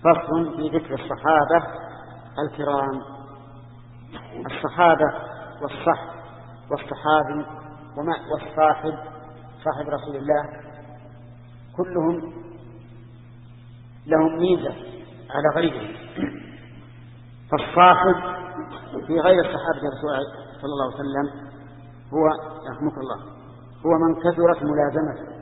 فصل في ذكر الصحابة الكرام. الصحابة والصحب والصحابي والصاحب صاحب رسول الله كلهم لهم ميزة على غيرهم. فالصاحب في غير الصحابة رسول الله صلى الله عليه وسلم هو رحمك الله هو من كثرت ملازمته.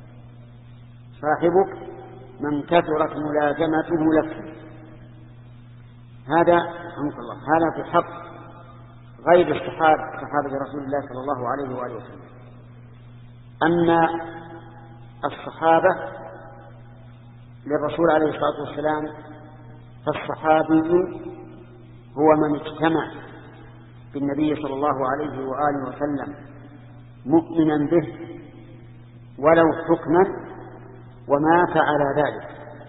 صاحبك من كثرت ملازمته لك. هذا رحمك الله هذا في حق غير صحابة رسول الله صلى الله عليه وآله وسلم. أما الصحابة للرسول عليه الصلاة والسلام فالصحابي هو من اجتمع بالنبي صلى الله عليه وآله وسلم مؤمنا به ولو حكما ومات على ذلك.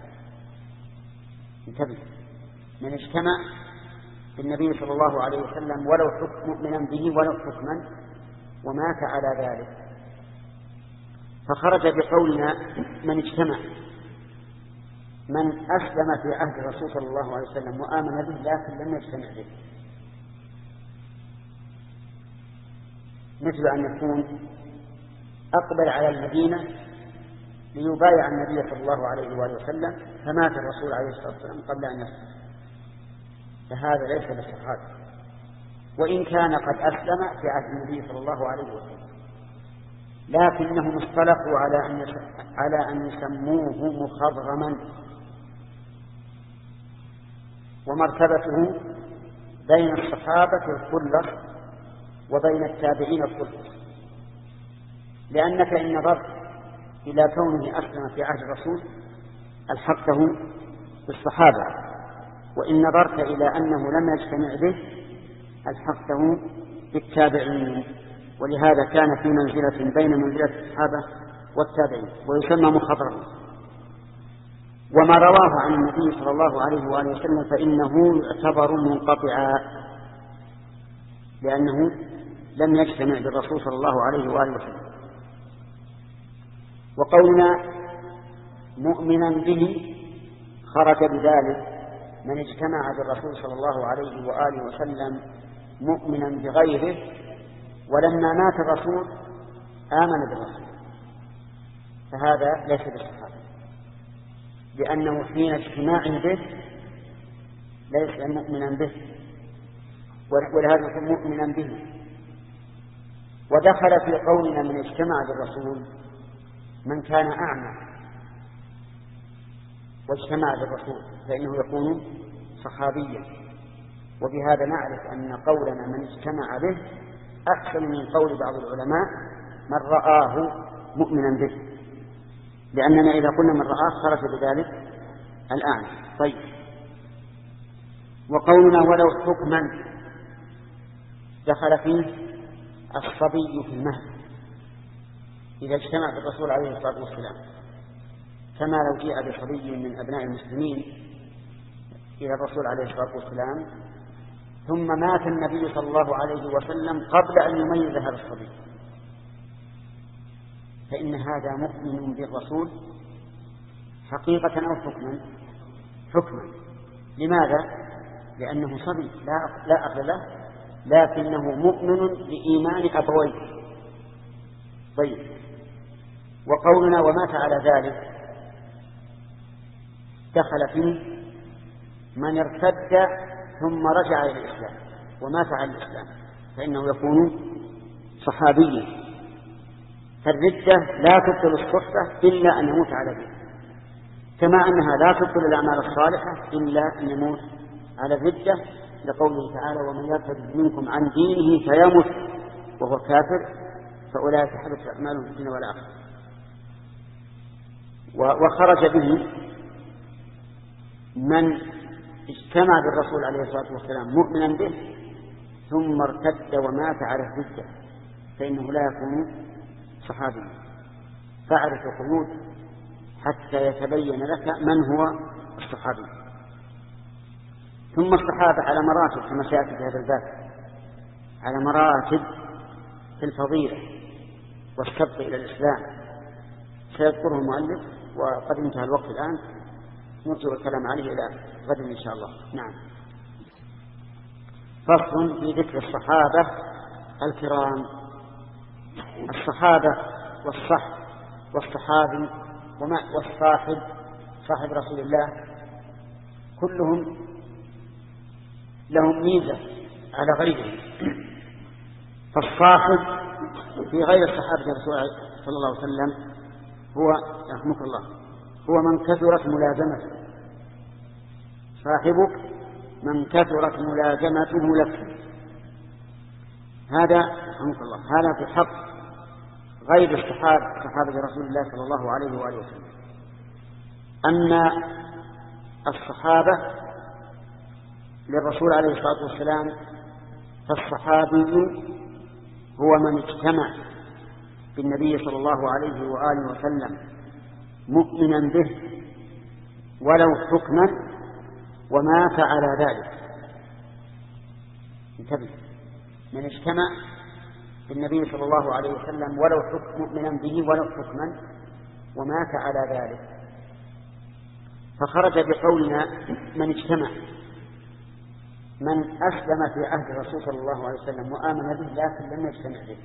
انتبه، من اجتمع بالنبي صلى الله عليه وسلم ولو مؤمنا به ولو حكما ومات على ذلك. فخرج بقولنا من اجتمع من أسلم في عهد الرسول صلى الله عليه وسلم وآمن به لكن لم يجتمع به، مثل أن يكون أقبل على المدينة ليبايع النبي صلى الله عليه وآله وسلم فمات الرسول عليه الصلاة والسلام قبل أن يسلم، فهذا ليس بالصحابة وإن كان قد أسلم في عهد النبي صلى الله عليه وسلم، لكنهم اصطلحوا على أن يسموه مخضرما، ومرتبته بين الصحابة الخلة وبين التابعين الخلة. لأنك إن نظرت إلى كونه أسلم في عهد الرسول ألحقته بالصحابة، وإن نظرت إلى أنه لم يجتمع به ألحقته بالتابعين، ولهذا كان في منزلة بين منزلة الصحابة والتابعين ويسمى مخضرما. وما رواه عن النبي صلى الله عليه وآله وسلم فإنه يعتبر منقطعا لأنه لم يجتمع بالرسول صلى الله عليه وآله وسلم. وقولنا مؤمنا به خرج بذلك من اجتمع بالرسول صلى الله عليه وآله وسلم مؤمنا بغيره ولما مات الرسول آمن بالرسول، فهذا ليس بالصحابة، لأنه حين اجتماعه به ليس مؤمنا به، ولهذا يكون مؤمنا به. ودخل في قولنا من اجتمع بالرسول من كان أعمى واجتمع بالرسول فإنه يكون صحابيا، وبهذا نعرف أن قولنا من اجتمع به أحسن من قول بعض العلماء من رآه مؤمنا به، لأننا إذا قلنا من رآه خرج بذلك الأعمى. طيب، وقولنا ولو حكما دخل فيه الصبي في المهد إذا اجتمع بالرسول عليه الصلاة والسلام، كما لو جاء بصبي من أبناء المسلمين إلى الرسول عليه الصلاة والسلام ثم مات النبي صلى الله عليه وسلم قبل أن يميز هذا الصبي، فإن هذا مؤمن بالرسول حقيقة أو حكما؟ حكما. لماذا؟ لأنه صبي لا أخذ له، لكنه مؤمن بإيمان أبويه. طيب، وقولنا ومات على ذلك دخل فيه من ارتد ثم رجع إلى الإسلام ومات على الإسلام فإنه يكون صحابيا. فالردة لا تبطل الصحبة إلا أن يموت على ذلك، كما أنها لا تبطل الأعمال الصالحة إلا أن يموت على الردة، لقوله تعالى ومن يرتد منكم عن دينه فيمت وهو كافر فأولئك حبطت أعمالهم في الدنيا والآخرة. وخرج به من اجتمع بالرسول عليه الصلاة والسلام مؤمنا به ثم ارتد ومات على الردة فإنه لا يكون صحابيا. فاعرف القيود حتى يتبين لك من هو الصحابي. ثم الصحابة على مراتب كما سيأتي في هذا الباب، على مراتب في الفضيلة والسبق إلى الإسلام سيذكره المؤلف وقد انتهى الوقت الآن، نرجع الكلام عليه إلى غد إن شاء الله. نعم. فصل في ذكر الصحابة الكرام. الصحابة والصحابي والصاحب صاحب رسول الله كلهم لهم ميزة على غيرهم. فالصاحب في غير الصحابة رسول الله صلى الله عليه وسلم هو رحمك الله هو من كثرت ملازمته. صاحبك من كثرت ملازمته لك. هذا رحمك الله هذا في حق غير صحابة رسول الله صلى الله عليه وآله وسلم. أما الصحابة للرسول عليه الصلاة والسلام فالصحابي هو من اجتمع بالنبي صلى الله عليه وآله وسلم مؤمنا به ولو حكما ومات على ذلك. انتبه، من اجتمع بالنبي صلى الله عليه وسلم ولو مؤمنا به ولو حكما ومات على ذلك. فخرج بقولنا من اجتمع من أسلم في عهد الرسول صلى الله عليه وسلم وآمن به لكن لم يجتمع به،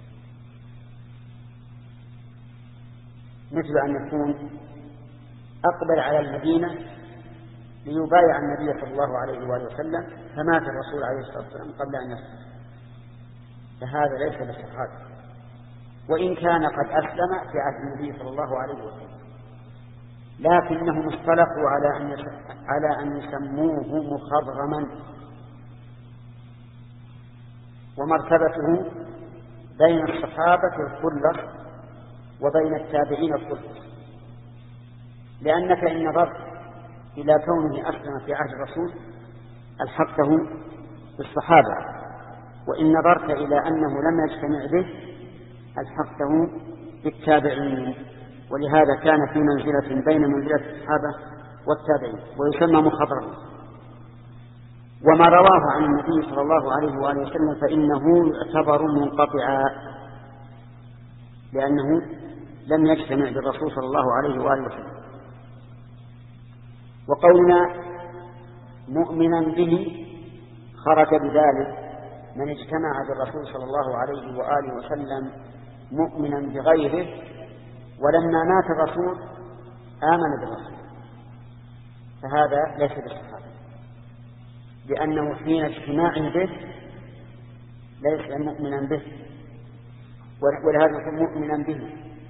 مثل أن يكون أقبل على المدينة ليبايع النبي صلى الله عليه وآله وسلم فمات الرسول عليه الصلاة والسلام قبل أن يسلم، فهذا ليس بالصحابة وإن كان قد أسلم في عهد النبي صلى الله عليه وسلم، لكنهم اصطلحوا على أن يسموه مخضرما، ومرتبته بين الصحابة الخلص وبين التابعين الخلص. لأنك إن نظرت إلى كونه أسلم في عهد الرسول ألحقته بالصحابة، وإن نظرت إلى أنه لم يجتمع به ألحقته بالتابعين، ولهذا كان في منزلة بين منزلة الصحابة والتابعين ويسمى مخضرما. وما رواه عن النبي صلى الله عليه وآله وسلم فإنه يعتبر منقطعا لأنه لم يجتمع بالرسول صلى الله عليه وآله وسلم. وقولنا مؤمنا به خرج بذلك من اجتمع بالرسول صلى الله عليه وآله وسلم مؤمنا بغيره ولما مات الرسول آمن بالرسول، فهذا ليس بالصحابة، لأنه حين اجتماعه به ليس مؤمنا به، ولهذا يكون مؤمنا به.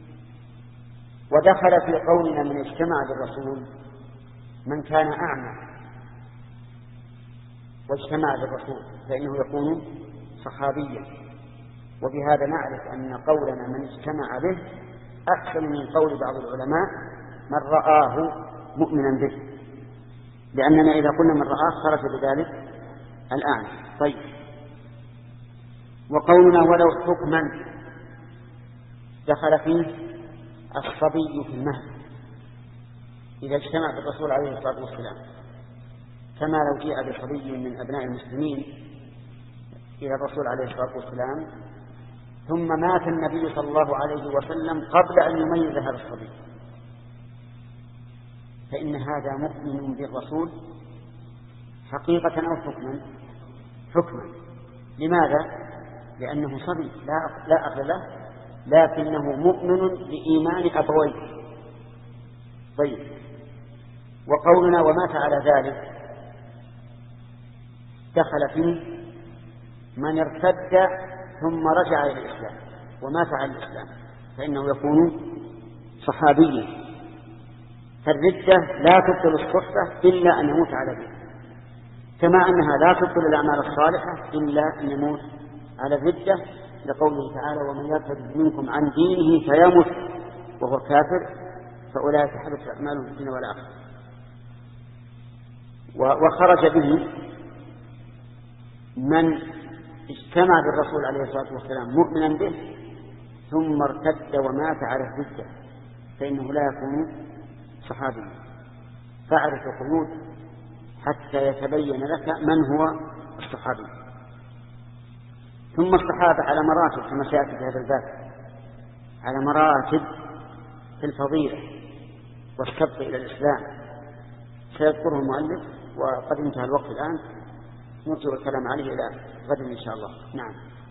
ودخل في قولنا من اجتمع بالرسول من كان أعمى واجتمع بالرسول فإنه يكون صحابيا، وبهذا نعرف أن قولنا من اجتمع به أحسن من قول بعض العلماء من رآه مؤمنا به، لأننا إذا قلنا من رآه خرج بذلك الأعمى. طيب، وقولنا ولو حكما دخل فيه الصبي في المهد إذا اجتمع بالرسول عليه الصلاة والسلام، كما لو جاء بصبي من أبناء المسلمين إلى الرسول عليه الصلاة والسلام ثم مات النبي صلى الله عليه وسلم قبل أن يميز هذا الصبي، فإن هذا مؤمن بالرسول حقيقة أو حكما؟ حكما. لماذا؟ لأنه صبي لا أخذ له، لكنه مؤمن بإيمان أبويه. طيب، وقولنا ومات على ذلك دخل فيه من ارتد ثم رجع إلى الإسلام ومات على الإسلام فإنه يكون صحابيا. فالردة لا تبطل الصحبة إلا أن يموت على ذلك، كما أنها لا تبطل الأعمال الصالحة إلا أن يموت على الردة، لقوله تعالى ومن يرتد منكم عن دينه فيمت وهو كافر فأولئك حبطت أعمالهم في الدنيا والآخرة. وخرج به من اجتمع بالرسول عليه الصلاة والسلام مؤمنا به ثم ارتد ومات على الردة فإنه لا يكون صحابيا. فاعرف القيود حتى يتبين لك من هو الصحابي. ثم الصحابة على مراتب كما سيأتي في هذا الباب، على مراتب في الفضيلة والسبق إلى الإسلام سيذكره المؤلف، وقد انتهى الوقت الآن، نرجو الكلام عليه إلى غد إن شاء الله. نعم.